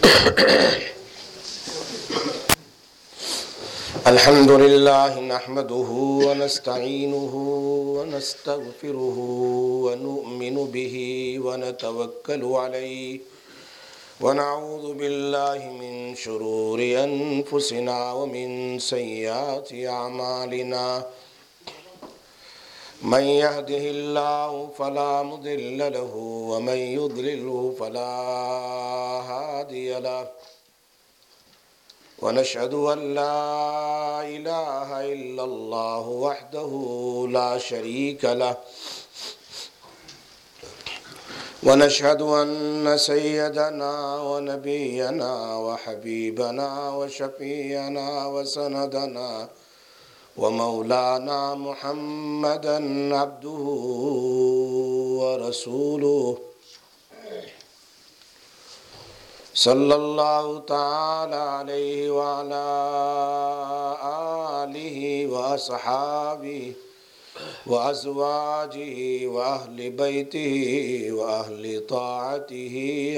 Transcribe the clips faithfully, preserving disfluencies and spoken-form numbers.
الحمد لله نحمده ونستعينه ونستغفره ونؤمن به ونتوكل عليه ونعوذ بالله من شرور أنفسنا ومن سيئات أعمالنا من يهده الله فلا مضل له ومن يضلله فلا هادي له ونشهد أن لا إله إلا الله وحده لا شريك له ونشهد أن سيدنا ونبينا وحبيبنا وشفيعنا وسندنا ومولانا محمدا عبده ورسوله صلى الله تعالى عليه وعلى آله وأصحابه وأزواجه وأهل بيته وأهل طاعته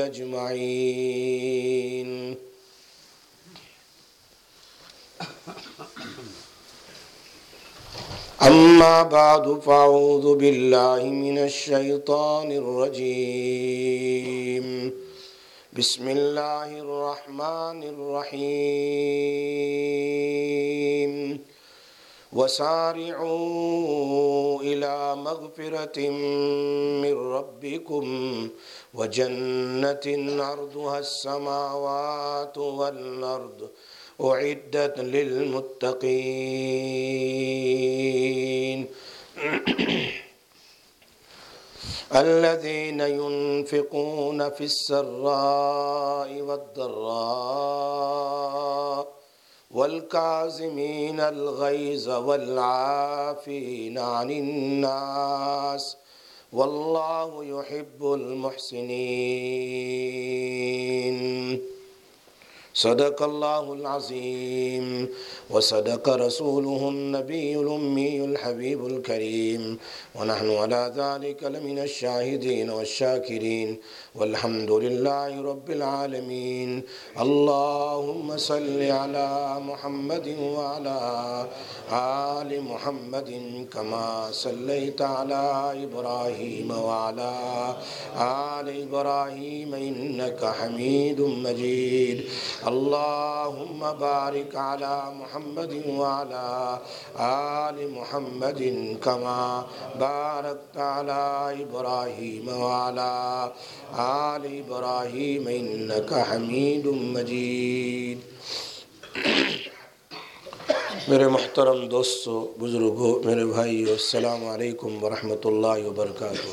أجمعين. أما بعد فأعوذ بالله من الشيطان الرجيم. بسم الله الرحمن الرحيم. وسارعوا إلى مغفرة من ربكم وجنة عرضها السماوات والأرض أعدت للمتقين الذين ينفقون في السراء والضراء والكاظمين الغيظ والعافين عن الناس والله يحب المحسنين. صدق الله العظيم وصدق رسوله النبي الأمي الحبيب الكريم ونحن على ذلك لمن الشاهدين والشاكرين والحمد لله رب العالمين. اللهم صل على محمد وعلى آل محمد كما صليت على إبراهيم وعلى آل إبراهيم إنك حميد مجيد. اللهم بارك على محمد وعلى آل محمد كما باركت على إبراهيم وعلى آل إبراهيم إنك حميد مجيد. میرے محترم دوستو، بزرگوں، میرے بھائیو، السلام علیکم ورحمۃ اللہ وبرکاتہ۔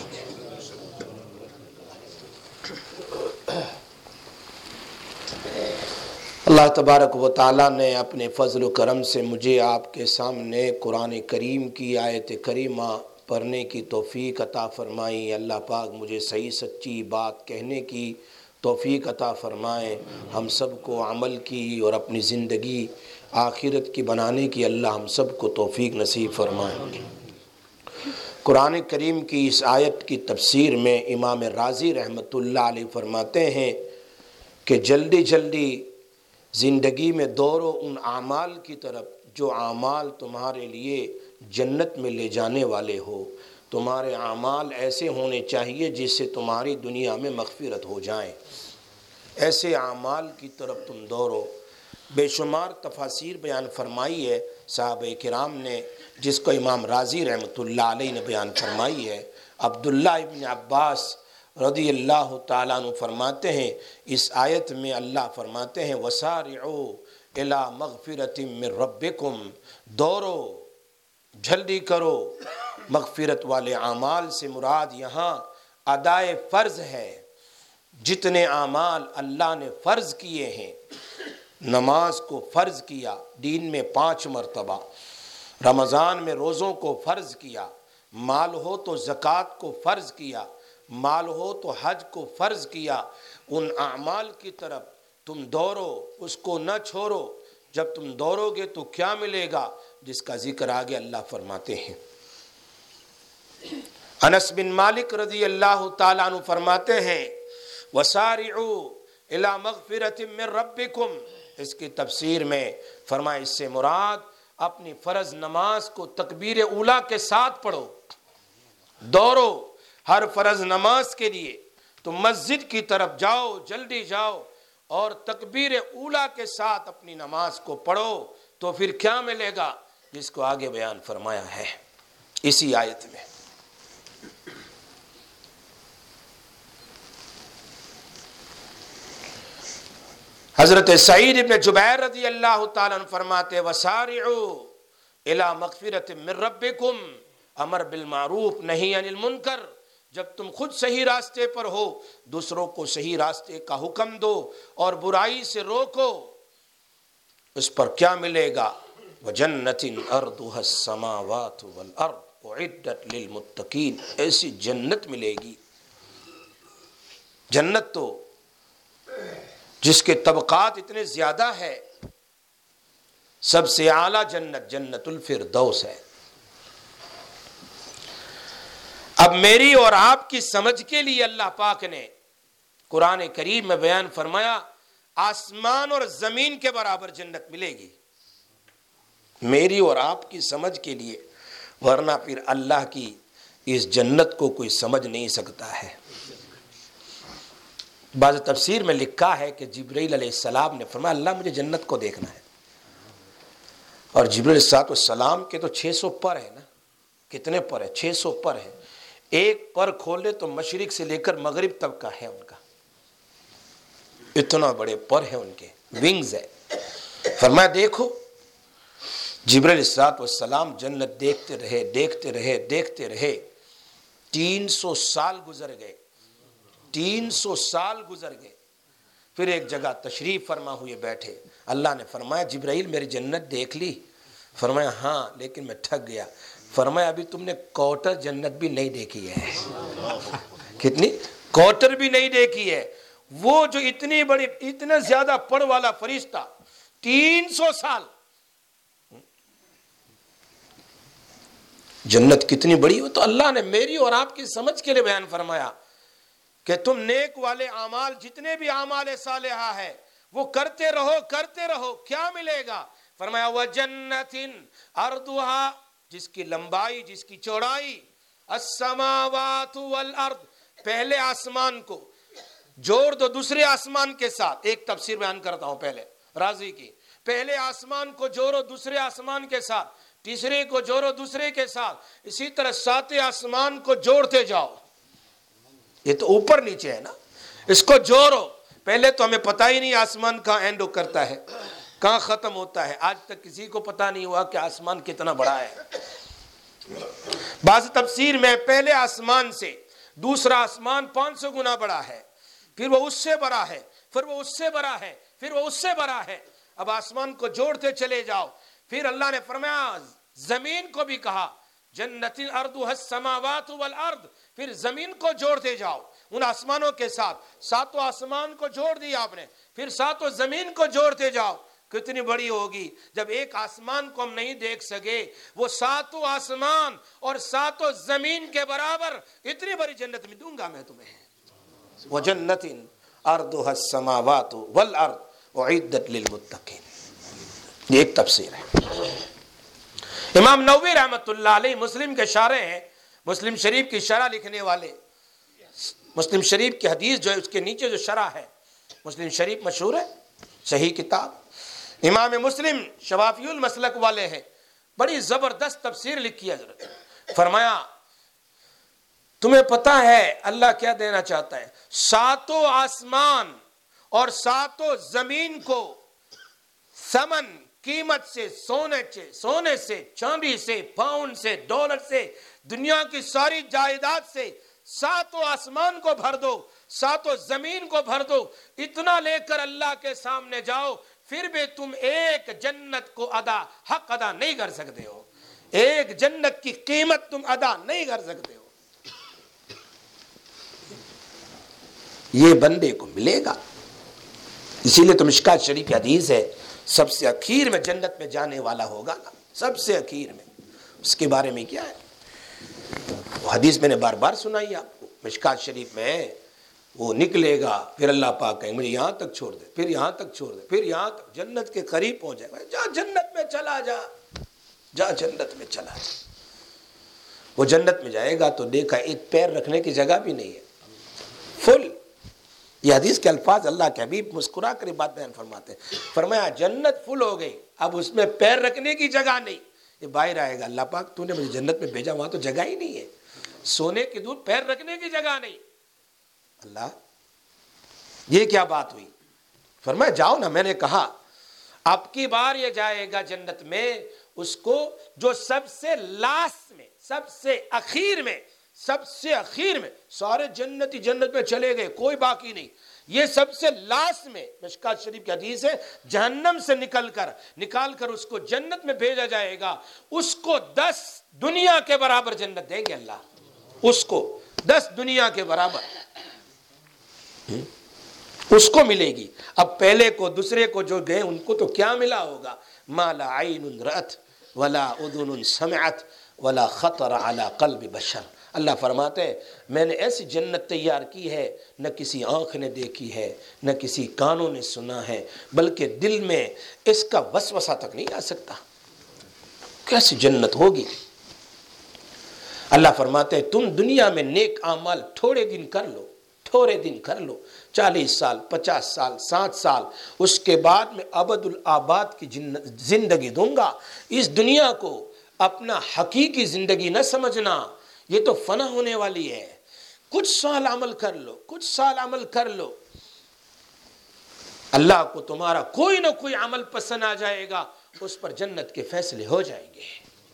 اللہ تبارک و تعالیٰ نے اپنے فضل و کرم سے مجھے آپ کے سامنے قرآن کریم کی آیت کریمہ پڑھنے کی توفیق عطا فرمائی۔ اللہ پاک مجھے صحیح سچی بات کہنے کی توفیق عطا فرمائے، ہم سب کو عمل کی اور اپنی زندگی آخرت کی بنانے کی اللہ ہم سب کو توفیق نصیب فرمائے۔ قرآن کریم کی اس آیت کی تفسیر میں امام رازی رحمۃ اللہ علیہ فرماتے ہیں کہ جلدی جلدی زندگی میں دوڑو ان اعمال کی طرف جو اعمال تمہارے لیے جنت میں لے جانے والے ہو۔ تمہارے اعمال ایسے ہونے چاہیے جس سے تمہاری دنیا میں مغفرت ہو جائیں، ایسے اعمال کی طرف تم دوڑو۔ بے شمار تفاسیر بیان فرمائی ہے صحابہ کرام نے، جس کو امام رازی رحمۃ اللہ علیہ نے بیان فرمائی ہے۔ عبداللہ ابن عباس رضی اللہ تعالیٰ عنہ فرماتے ہیں، اس آیت میں اللہ فرماتے ہیں وَسَارِعُوا إِلَى مَغْفِرَةٍ مِّن رَبِّكُمْ، دوڑو، جلدی کرو۔ مغفرت والے اعمال سے مراد یہاں ادائے فرض ہے۔ جتنے اعمال اللہ نے فرض کیے ہیں، نماز کو فرض کیا دین میں پانچ مرتبہ، رمضان میں روزوں کو فرض کیا، مال ہو تو زکوٰۃ کو فرض کیا، مال ہو تو حج کو فرض کیا، ان اعمال کی طرف تم دوڑو، اس کو نہ چھوڑو۔ جب تم دوڑو گے تو کیا ملے گا، جس کا ذکر آگے اللہ فرماتے ہیں۔ انس بن مالک رضی اللہ تعالیٰ عنہ فرماتے ہیں وَسَارِعُوا الی مغفرۃ من ربکم، اس کی تفسیر میں فرمایا اس سے مراد اپنی فرض نماز کو تکبیر اولیٰ کے ساتھ پڑھو، دوڑو ہر فرض نماز کے لیے تو مسجد کی طرف جاؤ، جلدی جاؤ اور تکبیر اولیٰ کے ساتھ اپنی نماز کو پڑھو، تو پھر کیا ملے گا جس کو آگے بیان فرمایا ہے اسی آیت میں۔ حضرت سعید ابن جبیر رضی اللہ تعالیٰ عنہ فرماتے وسارعوا الی مغفرۃ من ربکم، امر بالمعروف نہی عن المنکر، جب تم خود صحیح راستے پر ہو دوسروں کو صحیح راستے کا حکم دو اور برائی سے روکو، اس پر کیا ملے گا؟ وجنۃ ارضها السماوات والارض اعدت للمتقین، ایسی جنت ملے گی، جنت تو جس کے طبقات اتنے زیادہ ہے، سب سے اعلیٰ جنت جنت الفردوس ہے۔ اب میری اور آپ کی سمجھ کے لیے اللہ پاک نے قرآن کریم میں بیان فرمایا آسمان اور زمین کے برابر جنت ملے گی، میری اور آپ کی سمجھ کے لیے، ورنہ پھر اللہ کی اس جنت کو کوئی سمجھ نہیں سکتا ہے۔ بعض تفسیر میں لکھا ہے کہ جبرائیل علیہ السلام نے فرمایا اللہ مجھے جنت کو دیکھنا ہے، اور جبرائیل علیہ السلام کے تو چھ سو پر ہے نا، کتنے پر ہے؟ چھ سو پر ہے، ایک پر کھولے تو مشرق سے لے کر مغرب تک کا ہے ان کا، اتنا بڑے پر ہے ان کے، ونگز ہے۔ فرمایا دیکھو، جبرائیل علیہ السلام جنت دیکھتے رہے دیکھتے رہے دیکھتے رہے تین سو سال گزر گئے، تین سو سال گزر گئے، پھر ایک جگہ تشریف فرما ہوئے بیٹھے، اللہ نے فرمایا جبرائیل میری جنت دیکھ لی؟ فرمایا ہاں لیکن میں تھک گیا۔ فرمایا ابھی تم نے کوٹر جنت بھی نہیں دیکھی ہے، کتنی کوٹر بھی نہیں دیکھی ہے، وہ جو اتنی بڑی اتنا زیادہ پڑ والا فرشتہ تین سو سال، جنت کتنی بڑی ہو، تو اللہ نے میری اور آپ کی سمجھ کے لیے بیان فرمایا کہ تم نیک والے اعمال جتنے بھی اعمال صالحہ ہے وہ کرتے رہو کرتے رہو، کیا ملے گا؟ فرمایا وجنت ارضها، جس کی لمبائی جس کی چوڑائی السماوات والارض، پہلے آسمان کو جوڑ دو دوسرے آسمان کے ساتھ، ایک تفسیر بیان کرتا ہوں پہلے راضی کی، پہلے آسمان کو جوڑو دوسرے آسمان کے ساتھ، تیسرے کو جوڑو دوسرے کے ساتھ، اسی طرح ساتویں آسمان کو جوڑتے جاؤ، یہ تو اوپر نیچے ہے نا، اس کو جوڑو، پہلے تو ہمیں پتہ ہی نہیں آسمان کہاں اینڈ کرتا ہے کہاں ختم ہوتا ہے، آج تک کسی کو پتہ نہیں ہوا کہ آسمان کتنا بڑا ہے۔ بعض تفسیر میں پہلے آسمان سے دوسرا آسمان پانچ سو گنا بڑا ہے، پھر وہ اس سے بڑا ہے، پھر وہ اس سے بڑا ہے، پھر وہ اس سے بڑا ہے، اب آسمان کو جوڑتے چلے جاؤ۔ پھر اللہ نے فرمایا زمین کو بھی کہا جنت ارضها السماوات والارض، پھر زمین کو جوڑتے جاؤ ان آسمانوں کے ساتھ، ساتوں آسمان کو جوڑ دیا آپ نے، پھر ساتوں زمین کو جوڑتے جاؤ، کتنی بڑی ہوگی جب ایک آسمان کو ہم نہیں دیکھ سکے، وہ ساتوں آسمان اور ساتوں زمین کے برابر اتنی بڑی جنت میں دوں گا میں تمہیں۔ وجنت ارضها السماوات والارض اعدت للمتقین، یہ ایک تفسیر ہے۔ امام نووی رحمۃ اللہ علیہ مسلم کے شارح ہیں، مسلم شریف کی شرح لکھنے والے، مسلم شریف کی حدیث جو ہے اس کے نیچے جو شرح ہے، مسلم شریف مشہور ہے صحیح کتاب، امام مسلم شوافی المسلک والے ہیں، بڑی زبردست تفسیر لکھی ہے حضرت۔ فرمایا تمہیں پتہ ہے اللہ کیا دینا چاہتا ہے؟ ساتوں آسمان اور ساتوں زمین کو ثمن قیمت سے، سونے سے سونے سے چاندی سے پاؤنڈ سے ڈالر سے دنیا کی ساری جائیداد سے ساتوں آسمان کو بھر دو، ساتوں زمین کو بھر دو، اتنا لے کر اللہ کے سامنے جاؤ، پھر بھی تم ایک جنت کو ادا حق ادا نہیں کر سکتے ہو، ایک جنت کی قیمت تم ادا نہیں کر سکتے ہو۔ یہ بندے کو ملے گا، اسی لیے تو مشکات شریف کی حدیث ہے سب سے اخیر میں جنت میں جانے والا ہوگا نا، سب سے اخیر میں، اس کے بارے میں کیا ہے وہ حدیث میں نے بار بار سنائی آپ کو، مشکات شریف میں وہ نکلے گا، پھر اللہ پاک کہیں مجھے یہاں تک چھوڑ دے، پھر یہاں تک چھوڑ دے، پھر یہاں تک، جنت کے قریب پہنچ جائے گا، جا جنت میں چلا جا، جا جنت میں چلا جا۔ وہ جنت میں جائے گا تو دیکھا ایک پیر رکھنے کی جگہ بھی نہیں ہے، فل۔ یہ حدیث کے الفاظ اللہ کے حبیب مسکرا کر بات بیان فرماتے ہیں، فرمایا جنت فل ہو گئی، اب اس میں پیر رکھنے کی جگہ نہیں۔ یہ باہر آئے گا، اللہ پاک تو نے مجھے جنت میں بھیجا، وہاں تو جگہ ہی نہیں ہے، سونے کی دودھ پیر رکھنے کی جگہ نہیں۔ اللہ یہ کیا بات ہوئی؟ فرمایا جاؤ نا، میں نے کہا اب کی بار یہ جائے گا جنت میں، اس کو جو سب سے لاسٹ میں، سب سے اخیر میں، سب سے اخیر میں، سارے جنتی جنت میں چلے گئے، کوئی باقی نہیں، یہ سب سے لاسٹ میں، مشکات شریف کی حدیث ہے، جہنم سے نکل کر نکال کر اس کو جنت میں بھیجا جائے گا، اس کو دس دنیا کے برابر جنت دیں گے اللہ، اس کو دس دنیا کے برابر اس کو ملے گی۔ اب پہلے کو دوسرے کو جو گئے ان کو تو کیا ملا ہوگا؟ ما لا عین رأت ولا اذن سمعت ولا خطر على قلب بشر۔ اللہ فرماتے ہیں میں نے ایسی جنت تیار کی ہے، نہ کسی آنکھ نے دیکھی ہے، نہ کسی کانوں نے سنا ہے، بلکہ دل میں اس کا وسوسہ تک نہیں آ سکتا۔ کیسی جنت ہوگی؟ اللہ فرماتے ہیں تم دنیا میں نیک اعمال تھوڑے دن کر لو، تھوڑے دن کر لو، چالیس سال، پچاس سال، ساٹھ سال، اس کے بعد میں ابد الآباد کی زندگی دوں گا۔ اس دنیا کو اپنا حقیقی زندگی نہ سمجھنا، یہ تو فنا ہونے والی ہے۔ کچھ سال عمل کر لو، کچھ سال عمل کر لو، اللہ کو تمہارا کوئی نہ کوئی عمل پسند آ جائے گا، اس پر جنت کے فیصلے ہو جائیں گے۔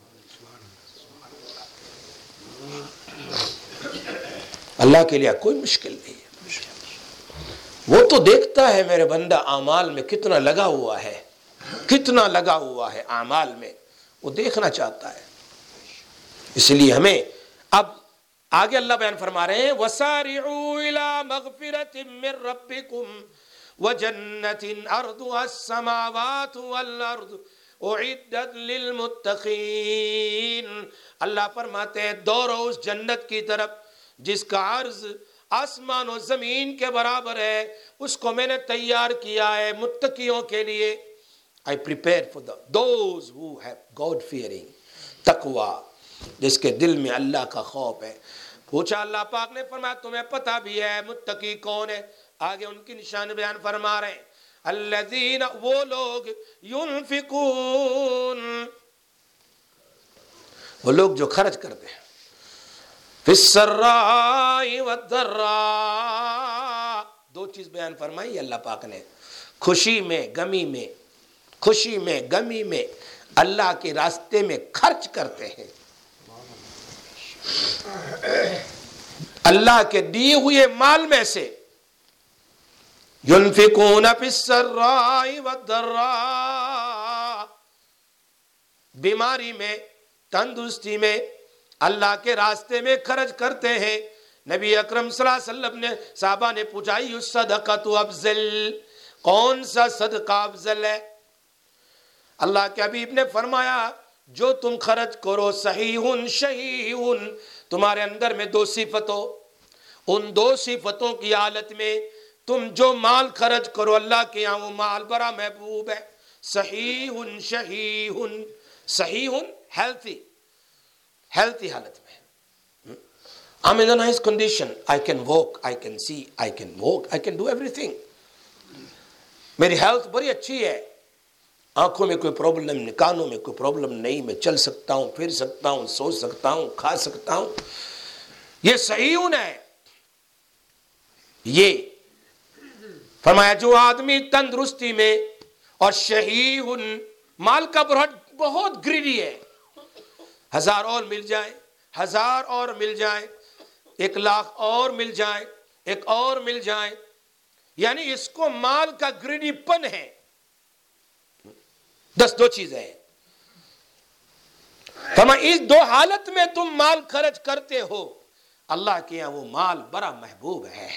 اللہ کے لیے کوئی مشکل نہیں ہے، وہ تو دیکھتا ہے میرے بندہ اعمال میں کتنا لگا ہوا ہے، کتنا لگا ہوا ہے اعمال میں، وہ دیکھنا چاہتا ہے۔ اس لیے ہمیں اب آگے اللہ بیان فرما رہے ہیں وَسَارِعُوا إِلَىٰ مَغْفِرَةٍ مِّن رَبِّكُمْ وَجَنَّةٍ أَرْضُهَا السَّمَاوَاتُ وَالْأَرْضُ اُعِدَّتْ لِلْمُتَّقِينَ۔ اللہ فرماتے ہیں دوڑو اس جنت کی طرف جس کا عرض آسمان و زمین کے برابر ہے، اس کو میں نے تیار کیا ہے متقیوں کے لیے۔ I prepare for the those who have God fearing، تقوی، جس کے دل میں اللہ کا خوف ہے۔ پوچھا اللہ پاک نے، فرمایا تمہیں پتہ بھی ہے متقی کون ہے؟ آگے ان کی نشان بیان فرما رہے ہیں الذین، وہ لوگ ينفقون، وہ لوگ جو خرچ کرتے ہیں، فی السراء والضراء، دو چیز بیان فرمائی اللہ پاک نے، خوشی میں غمی میں، خوشی میں غمی میں اللہ کے راستے میں خرچ کرتے ہیں، اللہ کے دیے ہوئے مال میں سے، ينفقون فی السراء والضراء، بیماری میں، تندرستی میں اللہ کے راستے میں خرچ کرتے ہیں۔ نبی اکرم صلی اللہ علیہ وسلم نے صحابہ نے پوچھا الصدقۃ افضل، کون سا صدقہ افضل ہے؟ اللہ کے حبیب نے فرمایا جو تم خرچ کرو صحیح شہیح، تمہارے اندر میں دو صفت ہو، ان دو صفتوں کی حالت میں تم جو مال خرچ کرو اللہ کے یہاں وہ مال بڑا محبوب ہے۔ صحیح شہیح، صحیح ہیلتھی، ہیلتھی حالت میں، I'm in a nice condition, I can walk, I can see, I can walk, I can do everything، میری ہیلتھ بڑی اچھی ہے، آنکھوں میں کوئی پرابلم نہیں، کانوں میں کوئی پرابلم نہیں، میں چل سکتا ہوں، پھر سکتا ہوں، سو سکتا ہوں، کھا سکتا ہوں، یہ صحیح ہے۔ یہ فرمایا جو آدمی تندرستی میں اور شہیح، مال کا بہت بہت گریڈی ہے، ہزار اور مل جائے، ہزار اور مل جائے، ایک لاکھ اور مل جائے، ایک اور مل جائے، یعنی اس کو مال کا گریڈی پن ہے۔ دس دو چیزیں ہیں، فرمایا اس دو حالت میں تم مال خرچ کرتے ہو، اللہ کے یہاں وہ مال بڑا محبوب ہے،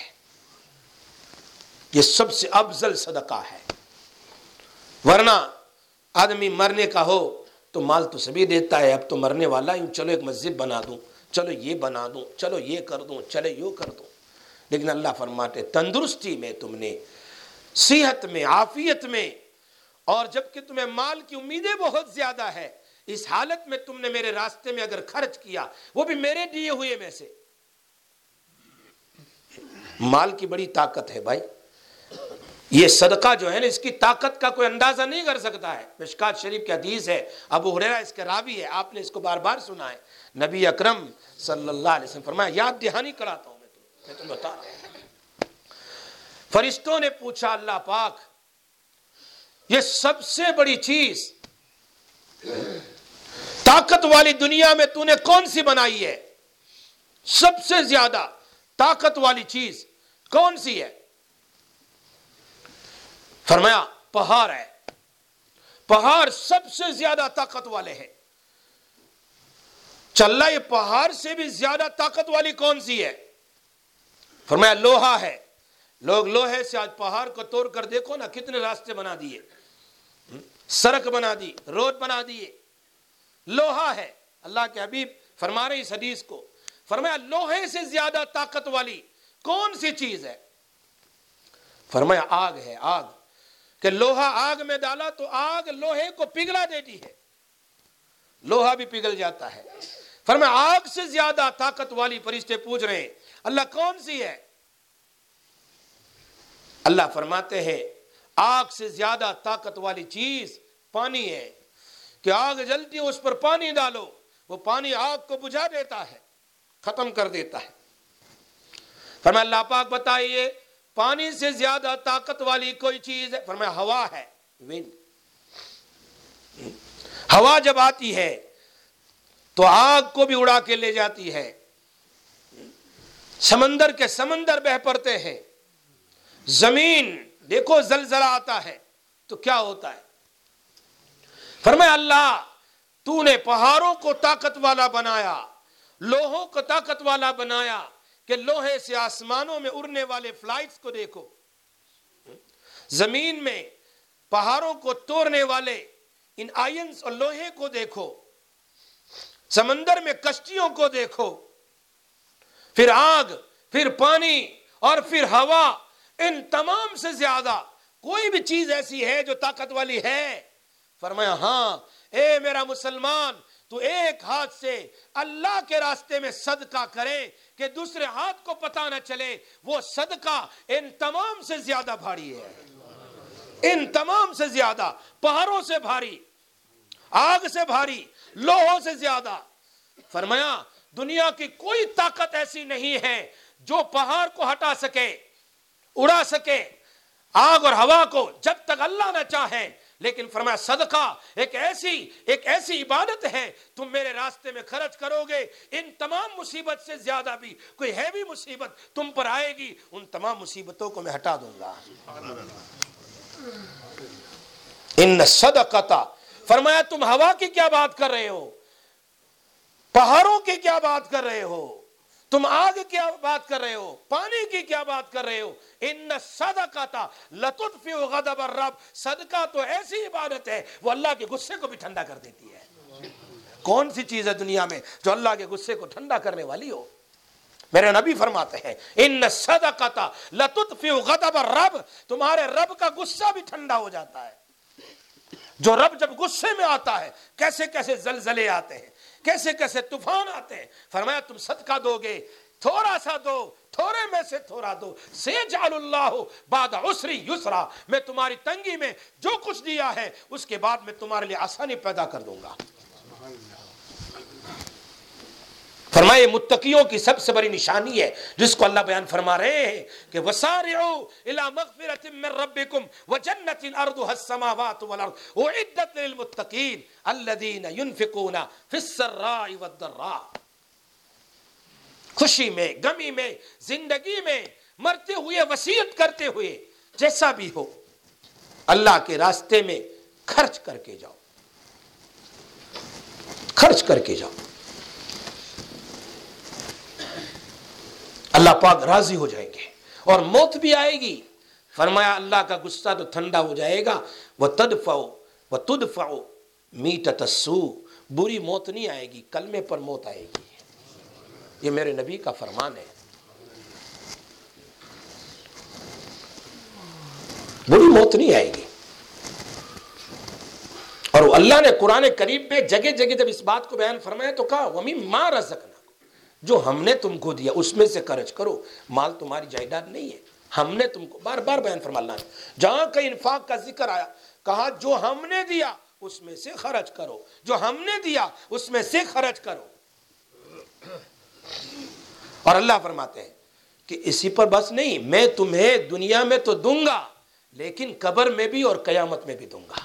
یہ سب سے افضل صدقہ ہے۔ ورنہ آدمی مرنے کا ہو تو مال تو سبھی دیتا ہے، اب تو مرنے والا ہوں، چلو ایک مسجد بنا دوں، چلو یہ بنا دوں، چلو یہ کر دوں، چلو یہ کر دوں، لیکن اللہ فرماتے تندرستی میں تم نے، صحت میں، عافیت میں، اور جب کہ تمہیں مال کی امیدیں بہت زیادہ ہے، اس حالت میں تم نے میرے راستے میں اگر خرچ کیا، وہ بھی میرے دیے ہوئے میں سے۔ مال کی بڑی طاقت ہے بھائی، یہ صدقہ جو ہے نا، اس کی طاقت کا کوئی اندازہ نہیں کر سکتا ہے۔ مشکات شریف کی حدیث ہے، ابو ہریرہ اس کے راوی ہے، آپ نے اس کو بار بار سنا ہے، نبی اکرم صلی اللہ علیہ وسلم فرمایا، یاد دہانی کراتا ہوں میں تمہیں میں تمہیں بتا رہا ہوں۔ فرشتوں نے پوچھا اللہ پاک، یہ سب سے بڑی چیز طاقت والی دنیا میں تو نے کون سی بنائی ہے؟ سب سے زیادہ طاقت والی چیز کون سی ہے؟ فرمایا پہاڑ ہے، پہاڑ سب سے زیادہ طاقت والے ہیں۔ چل یہ پہاڑ سے بھی زیادہ طاقت والی کون سی ہے؟ فرمایا لوہا ہے۔ لوگ لوہے سے آج پہاڑ کو توڑ کر دیکھو نا، کتنے راستے بنا دیے، سڑک بنا دی، روڈ بنا دیے، لوہا ہے۔ اللہ کے حبیب فرما رہے اس حدیث کو، فرمایا لوہے سے زیادہ طاقت والی کون سی چیز ہے؟ فرمایا آگ ہے، آگ، کہ لوہا آگ میں ڈالا تو آگ لوہے کو پگھلا دیتی ہے، لوہا بھی پگھل جاتا ہے۔ فرمایا آگ سے زیادہ طاقت والی، فرشتے پوچھ رہے ہیں اللہ کون سی ہے؟ اللہ فرماتے ہیں آگ سے زیادہ طاقت والی چیز پانی ہے، کہ آگ جلتی ہے اس پر پانی ڈالو، وہ پانی آگ کو بجھا دیتا ہے، ختم کر دیتا ہے۔ فرمایا اللہ پاک بتائیے پانی سے زیادہ طاقت والی کوئی چیز ہے؟ فرمایا ہوا ہے، ونڈ۔ ہوا جب آتی ہے تو آگ کو بھی اڑا کے لے جاتی ہے، سمندر کے سمندر بہ پڑتے ہیں، زمین دیکھو زلزلہ آتا ہے تو کیا ہوتا ہے؟ فرمایا اللہ تو نے پہاڑوں کو طاقت والا بنایا، لوہوں کو طاقت والا بنایا، کہ لوہے سے آسمانوں میں اڑنے والے فلائٹس کو دیکھو، زمین میں پہاڑوں کو توڑنے والے ان آئنز اور لوہے کو دیکھو، سمندر میں کشتیوں کو دیکھو، پھر آگ، پھر پانی اور پھر ہوا، ان تمام سے زیادہ کوئی بھی چیز ایسی ہے جو طاقت والی ہے؟ فرمایا ہاں اے میرا مسلمان، تو ایک ہاتھ سے اللہ کے راستے میں صدقہ کرے کہ دوسرے ہاتھ کو پتہ نہ چلے، وہ صدقہ ان تمام سے زیادہ بھاری ہے، ان تمام سے زیادہ، پہاڑوں سے بھاری، آگ سے بھاری، لوہوں سے زیادہ۔ فرمایا دنیا کی کوئی طاقت ایسی نہیں ہے جو پہاڑ کو ہٹا سکے، اڑا سکے، آگ اور ہوا کو، جب تک اللہ نہ چاہے۔ لیکن فرمایا صدقہ ایک ایسی ایک ایسی عبادت ہے، تم میرے راستے میں خرچ کرو گے، ان تمام مصیبت سے زیادہ بھی کوئی ہیوی مصیبت تم پر آئے گی، ان تمام مصیبتوں کو میں ہٹا دوں گا۔ ان صدقۃ، فرمایا تم ہوا کی کیا بات کر رہے ہو، پہاڑوں کی کیا بات کر رہے ہو، تم آگ کیا بات کر رہے ہو، پانی کی کیا بات کر رہے ہو؟ ان صدقۃ لتطفئ غضب الرب، صدقہ تو ایسی عبادت ہے وہ اللہ کے غصے کو بھی ٹھنڈا کر دیتی ہے۔ کون سی چیز ہے دنیا میں جو اللہ کے غصے کو ٹھنڈا کرنے والی ہو؟ میرے نبی فرماتے ہیں ان صدقۃ لتطفئ غضب الرب، تمہارے رب کا غصہ بھی ٹھنڈا ہو جاتا ہے۔ جو رب جب غصے میں آتا ہے کیسے کیسے زلزلے آتے ہیں، کیسے کیسے طوفان آتے ہیں۔ فرمایا تم صدقہ دو گے، تھوڑا سا دو، تھوڑے میں سے تھوڑا دو، سیجعل اللہ بعد عسر یسرا، میں تمہاری تنگی میں جو کچھ دیا ہے اس کے بعد میں تمہارے لیے آسانی پیدا کر دوں گا۔ فرمائے متقیوں کی سب سے بڑی نشانی ہے جس کو اللہ بیان فرما رہے ہیں کہ وسارعوا الی مغفرۃ من ربکم وجنۃ ارضها السماوات والارض اعدت للمتقین الذین ينفقون فی السراء والضراء۔ خوشی میں، غمی میں، زندگی میں، مرتے ہوئے، وصیت کرتے ہوئے، جیسا بھی ہو اللہ کے راستے میں خرچ کر کے جاؤ، خرچ کر کے جاؤ، اللہ پاک راضی ہو جائیں گے اور موت بھی آئے گی۔ فرمایا اللہ کا غصہ تو ٹھنڈا ہو جائے گا، وَتَدْفَعُ وَتُدْفَعُ مِیتَةَ السُّوءِ، بری موت نہیں آئے گی، کلمے پر موت آئے گی۔ یہ میرے نبی کا فرمان ہے۔ بری موت نہیں آئے گی۔ اور اللہ نے قرآن کریم میں جگہ جگہ جب اس بات کو بیان فرمایا تو کہا وَمِمَّا رَزَقْنَاكُمْ، جو ہم نے تم کو دیا اس میں سے خرچ کرو، مال تمہاری جائیداد نہیں ہے، ہم نے تم کو، بار بار بیان فرمایا اللہ نے، جہاں کہیں انفاق کا ذکر آیا کہا جو ہم نے دیا اس میں سے خرچ کرو، جو ہم نے دیا اس میں سے خرچ کرو۔ اور اللہ فرماتے ہیں کہ اسی پر بس نہیں، میں تمہیں دنیا میں تو دوں گا لیکن قبر میں بھی اور قیامت میں بھی دوں گا۔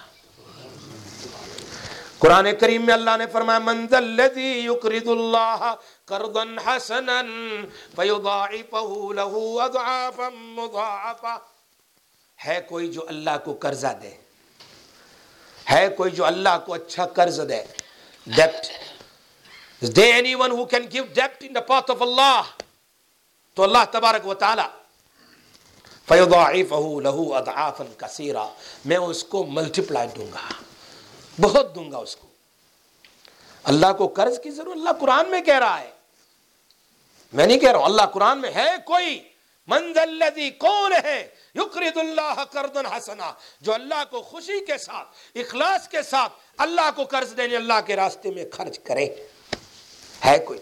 قرآن کریم میں اللہ نے فرمایا من ذا الذی یقرض اللہ قرضا حسنا فیضاعفہ لہ اضعافا مضاعفہ، ہے کوئی جو اللہ کو قرضہ دے، ہے کوئی جو اللہ کو اچھا قرض دے، debt. Is there anyone who can give debt in the path of Allah? تو اللہ تبارک و تعالی فَيُضَاعِفَهُ لَهُ أَضْعَافًا كَثِيرًا، میں اس کو ملٹیپلائی دوں گا، بہت دوں گا اس کو۔ اللہ کو قرض کی ضرورت، اللہ قرآن میں کہہ رہا ہے، میں نہیں کہہ رہا ہوں، اللہ قرآن میں ہے کوئی من ذا الذی، کون ہے یقرض اللہ قرضا حسنا، جو اللہ کو خوشی کے ساتھ اخلاص کے ساتھ اللہ کو قرض دینے اللہ کے راستے میں خرچ کرے، ہے کوئی؟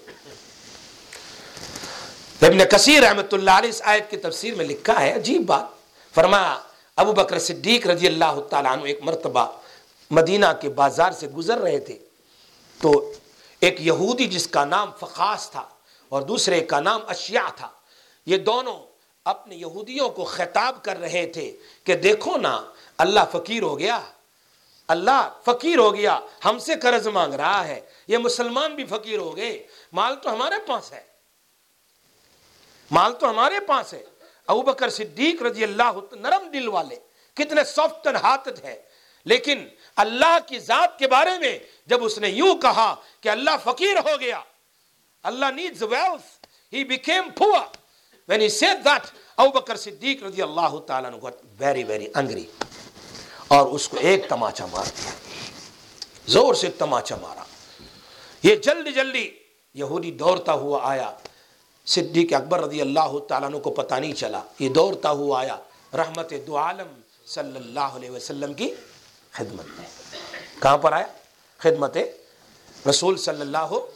ابن کثیر رحمۃ اللہ علیہ اس آیت کی تفسیر میں لکھا ہے عجیب بات، فرمایا ابو بکر صدیق رضی اللہ تعالیٰ عنہ ایک مرتبہ مدینہ کے بازار سے گزر رہے تھے تو ایک یہودی جس کا نام فقاس تھا اور دوسرے کا نام اشیع تھا، یہ دونوں اپنے یہودیوں کو خطاب کر رہے تھے کہ دیکھو نا اللہ فقیر ہو گیا، اللہ فقیر ہو گیا، ہم سے قرض مانگ رہا ہے، یہ مسلمان بھی فقیر ہو گئے، مال تو ہمارے پاس ہے، مال تو ہمارے پاس ہے۔ ابو بکر صدیق رضی اللہ نرم دل والے، کتنے سافٹ اینڈ ہارٹڈ ہے، لیکن اللہ کی ذات کے بارے میں جب اس نے یوں کہا کہ اللہ فقیر ہو گیا، اللہ needs wealth, he became poor. When he said that, Abu Bakr Siddiq رضی اللہ تعالیٰ عنہ got very very angry اور اس کو ایک تماچا مار دیا، زور سے تماچا مارا۔ یہ جلدی جلدی یہودی دوڑتا ہوا آیا، صدیق اکبر رضی اللہ تعالیٰ عنہ کو پتہ نہیں چلا، یہ دوڑتا ہوا آیا رحمت دو عالم صلی اللہ علیہ وسلم کی خدمت میں۔ کہاں پر آیا؟ خدمت رسول صلی اللہ ہو۔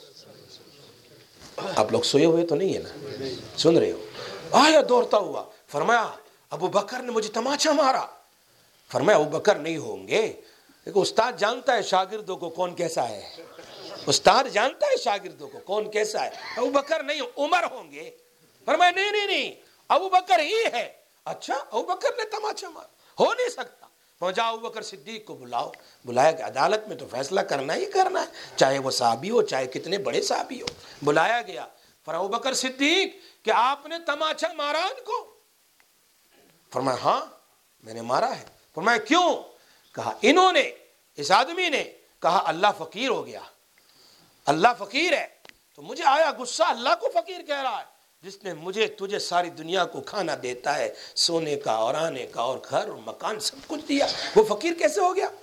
آپ لوگ سوئے ہوئے تو نہیں ہے نا، سن رہے ہو؟ آیا دوڑتا ہوا، فرمایا ابو بکر نے مجھے تماچا مارا۔ فرمایا ابو بکر نہیں ہوں گے، دیکھو استاد جانتا ہے شاگردوں کو کون کیسا ہے، استاد جانتا ہے شاگردوں کو کون کیسا ہے، ابو بکر نہیں، عمر ہوں گے۔ فرمایا نہیں نہیں نہیں، ابو بکر ہی ہے۔ اچھا ابو بکر نے تماچا مارا، ہو نہیں سکتا، پہنچا ابو بکر صدیق کو بلاؤ، بلایا کہ عدالت میں تو فیصلہ کرنا ہی کرنا ہے، چاہے وہ صحابی ہو چاہے کتنے بڑے صحابی ہو۔ بلایا گیا، فرمایا ابو بکر صدیق کہ آپ نے تماچا مارا ان کو؟ فرمایا ہاں میں نے مارا ہے۔ فرمایا کیوں؟ کہا انہوں نے، اس آدمی نے کہا اللہ فقیر ہو گیا، اللہ فقیر ہے، تو مجھے آیا غصہ، اللہ کو فقیر کہہ رہا ہے جس نے مجھے تجھے ساری دنیا کو کھانا دیتا ہے، سونے کا اور آنے کا اور گھر اور مکان سب کچھ دیا، وہ فقیر کیسے ہو گیا؟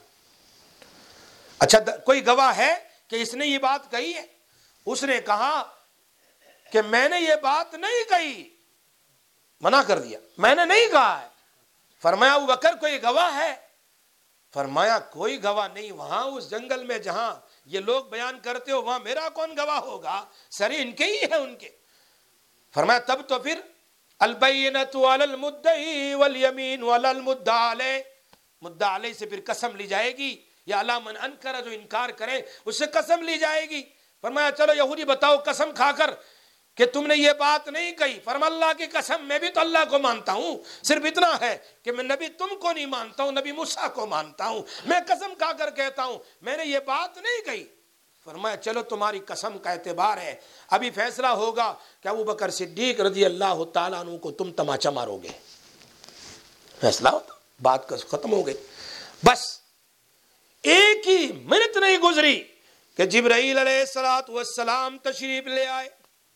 اچھا کوئی گواہ ہے کہ اس نے یہ بات کہی ہے؟ اس نے کہا کہ میں نے یہ بات نہیں کہی، منع کر دیا، میں نے نہیں کہا ہے۔ فرمایا ابو بکر کوئی گواہ ہے؟ فرمایا کوئی گواہ نہیں، وہاں اس جنگل میں جہاں یہ لوگ بیان کرتے ہو وہاں میرا کون گواہ ہوگا، سری ان کے ہی ہے ان کے۔ فرمایا تب تو پھر البینۃ علی المدعی والیمین علی المدعی علیہ، مدعی علیہ سے پھر قسم لی جائے گی، یا علی من انکر، جو انکار کرے اس سے قسم لی جائے گی۔ فرمایا چلو یہودی بتاؤ قسم کھا کر کہ تم نے یہ بات نہیں کہی۔ فرمایا اللہ کی قسم میں بھی تو اللہ کو مانتا ہوں، صرف اتنا ہے کہ میں نبی تم کو نہیں مانتا ہوں، نبی موسیٰ کو مانتا ہوں، میں قسم کھا کر کہتا ہوں میں نے یہ بات نہیں کہی۔ فرمایا چلو تمہاری قسم کا اعتبار ہے، ابھی فیصلہ ہوگا کہ ابو بکر صدیق رضی اللہ تعالیٰ عنہ کو تم تماچا مارو گے، فیصلہ ہوتا، بات ختم ہو گئی۔ بس ایک ہی منٹ نہیں گزری کہ جبرائیل علیہ الصلوۃ والسلام تشریف لے آئے،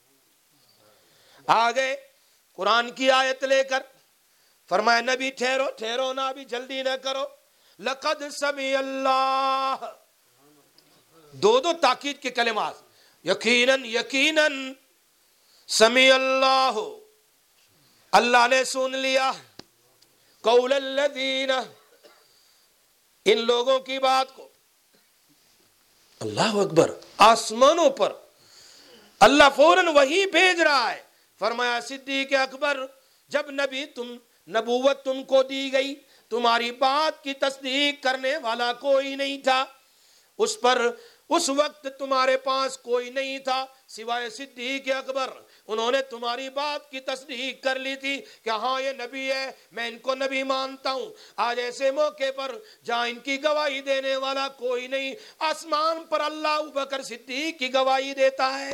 آ گئے قرآن کی آیت لے کر۔ فرمایا نبی ٹھہرو ٹھہرو نہ، ابھی جلدی نہ کرو، لقد سمع اللہ، دو دو تاکید کے کلمات، یقیناً یقیناً، سمع اللہ، اللہ نے سن لیا، قول الذین، ان لوگوں کی بات کو، اللہ اکبر، آسمانوں پر اللہ فوراً وہی بھیج رہا ہے. فرمایا صدیق اکبر جب نبی تم نبوت تم کو دی گئی تمہاری بات کی تصدیق کرنے والا کوئی نہیں تھا، اس پر اس وقت تمہارے پاس کوئی نہیں تھا سوائے صدیق اکبر. انہوں نے تمہاری بات کی تصدیق کر لی تھی کہ ہاں یہ نبی ہے، میں ان کو نبی مانتا ہوں. آج ایسے موقع پر جہاں ان کی گواہی دینے والا کوئی نہیں، آسمان پر اللہ ابوبکر صدیق کی گواہی دیتا ہے.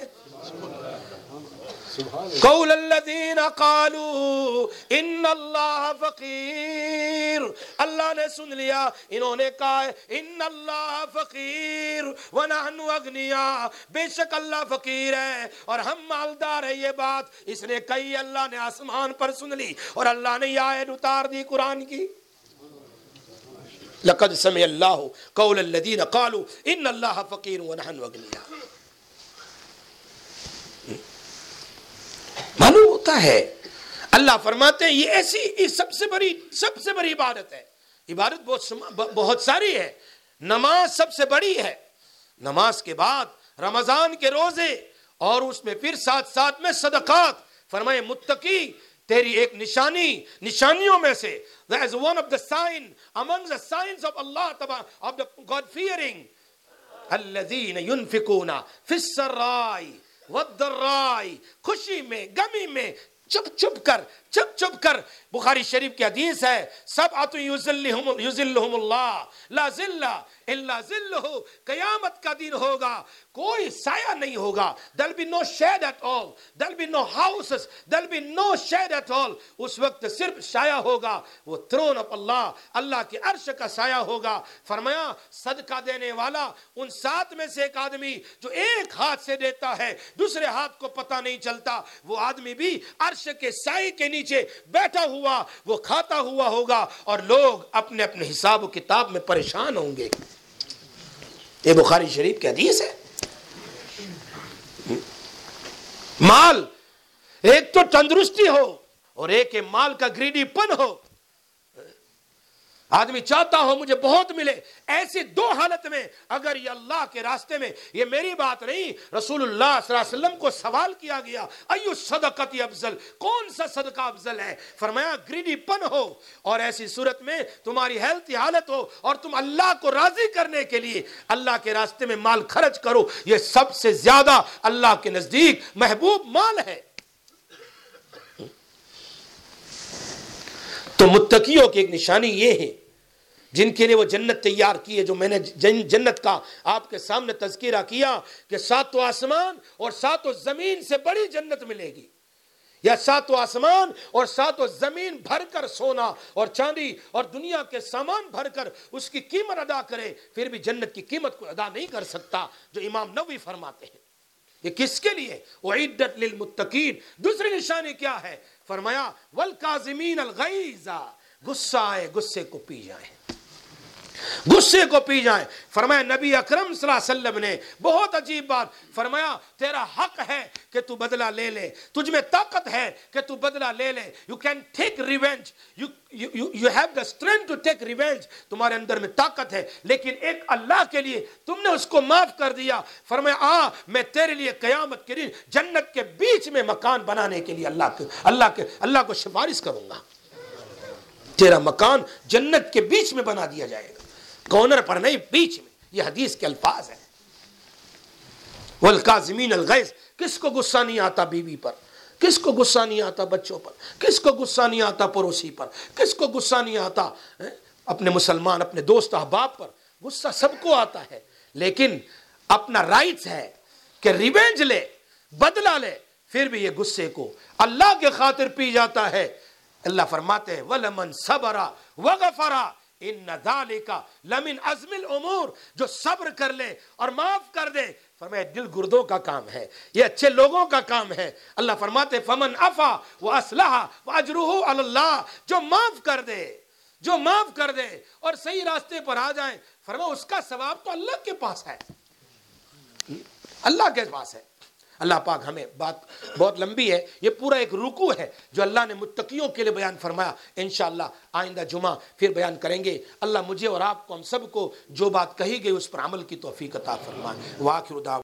قول الذین قالوا ان اللہ فقیر، اللہ نے سن لیا انہوں نے کہا ہے ان اللہ فقیر ونحن اغنیاء، بے شک اللہ فقیر ہے اور ہم مالدار ہیں. یہ بات اس نے کہی، اللہ نے آسمان پر سن لی اور اللہ نے یہ آیت اتار دی قرآن کی. لقد سمع اللہ قول الذین قالوا ان اللہ فقیر ونحن اغنیاء. معلوم ہوتا ہے اللہ فرماتے ہیں یہ ایسی یہ سب سے بڑی سب سے بڑی عبادت ہے. عبادت بہت بہت ساری ہے، نماز سب سے بڑی ہے. نماز کے بعد رمضان کے روزے اور اس میں پھر ساتھ ساتھ میں صدقات. فرمائے متقی تیری ایک نشانی نشانیوں میں سے، that is one of the sign among the signs of Allah of the God fearing الذین ينفقون فی السراء والضراء، خوشی میں غمی میں چپ چپ کر چپ چپ کر. بخاری شریف کی حدیث ہے سبعۃ یظلھم یظلھم اللہ لا ظل الا ظلہ، قیامت کا دن ہوگا کوئی سایہ نہیں ہوگا. there'll be no shade at all, there'll be no houses, there'll be no shade at all. اس وقت صرف سایہ ہوگا، وہ throne of اللہ، اللہ کے عرش کا سایہ ہوگا. فرمایا صدقہ دینے والا ان سات میں سے ایک آدمی جو ایک ہاتھ سے دیتا ہے دوسرے ہاتھ کو پتہ نہیں چلتا، وہ آدمی بھی عرش کے سائے کے نیچے بیٹھا ہوا وہ کھاتا ہوا ہوگا اور لوگ اپنے اپنے حساب و کتاب میں پریشان ہوں گے. یہ بخاری شریف کی حدیث ہے. مال ایک تو تندرستی ہو اور ایک مال کا گریڈی پن ہو. آدمی چاہتا ہو مجھے بہت ملے. ایسی دو حالت میں اگر یہ اللہ کے راستے میں، یہ میری بات نہیں، رسول اللہ صلی اللہ علیہ وسلم کو سوال کیا گیا ایو صدقت افضل، کون سا صدقہ افضل ہے؟ فرمایا گریڈی پن ہو اور ایسی صورت میں تمہاری ہیلتھی حالت ہو اور تم اللہ کو راضی کرنے کے لیے اللہ کے راستے میں مال خرچ کرو. یہ سب سے زیادہ اللہ کے نزدیک محبوب مال ہے. تو متقیوں کی ایک نشانی یہ ہے جن کے لیے وہ جنت تیار کی ہے، جو میں نے جنت کا آپ کے سامنے تذکرہ کیا کہ ساتوں آسمان اور ساتوں زمین سے بڑی جنت ملے گی، یا ساتوں آسمان اور ساتوں زمین بھر کر سونا اور چاندی اور دنیا کے سامان بھر کر اس کی قیمت ادا کرے پھر بھی جنت کی قیمت کو ادا نہیں کر سکتا، جو امام نووی فرماتے ہیں. یہ کس کے لیے؟ اعدت للمتقین. دوسری نشانی کیا ہے؟ فرمایا والکاظمین الغیظ، غصہ آئے غصے کو پی جائیں، غصے کو پی جائیں. فرمایا نبی اکرم صلی اللہ علیہ وسلم نے بہت عجیب بات فرمایا، تیرا حق ہے کہ تو بدلہ لے لے، تجھ میں طاقت ہے کہ تو بدلہ لے لے. You can take revenge, you, you, you, you have the strength to take revenge. تمہارے اندر میں طاقت ہے، لیکن ایک اللہ کے لیے تم نے اس کو معاف کر دیا. فرمایا آ میں تیرے لیے قیامت کے دن جنت کے بیچ میں مکان بنانے کے لیے اللہ کے اللہ کے اللہ کو سفارش کروں گا. تیرا مکان جنت کے بیچ میں بنا دیا جائے گا، کارنر پر نہیں، بیچ میں. یہ حدیث کے الفاظ ہیں. والکاظمین الغیظ. کس کو غصہ نہیں آتا بیوی پر؟ کس کو غصہ نہیں آتا بچوں پر؟ کس کو غصہ نہیں آتا پڑوسی پر؟ کس کو غصہ نہیں آتا اپنے مسلمان اپنے دوست احباب پر؟ غصہ سب کو آتا ہے، لیکن اپنا رائٹس ہے کہ ریونج لے، بدلہ لے، پھر بھی یہ غصے کو اللہ کے خاطر پی جاتا ہے. اللہ فرماتے ہیں وَلَمَنْ صَبَرَ وَغَفَرَ ان ذالک لمن عزم الامور. جو صبر کر لے اور معاف کر دے، فرمایا دل گردوں کا کام ہے، یہ اچھے لوگوں کا کام ہے. اللہ فرماتے فمن عفا واصلح واجرہ علی اللہ. جو معاف کر دے جو معاف کر دے اور صحیح راستے پر آ جائیں، فرمایا اس کا ثواب تو اللہ کے پاس ہے، اللہ کے پاس ہے. اللہ پاک ہمیں، بات بہت لمبی ہے، یہ پورا ایک رکوع ہے جو اللہ نے متقیوں کے لیے بیان فرمایا، انشاءاللہ آئندہ جمعہ پھر بیان کریں گے۔ اللہ مجھے اور آپ کو، ہم سب کو جو بات کہی گئی اس پر عمل کی توفیق عطا فرمائے۔ وآخر دعوانا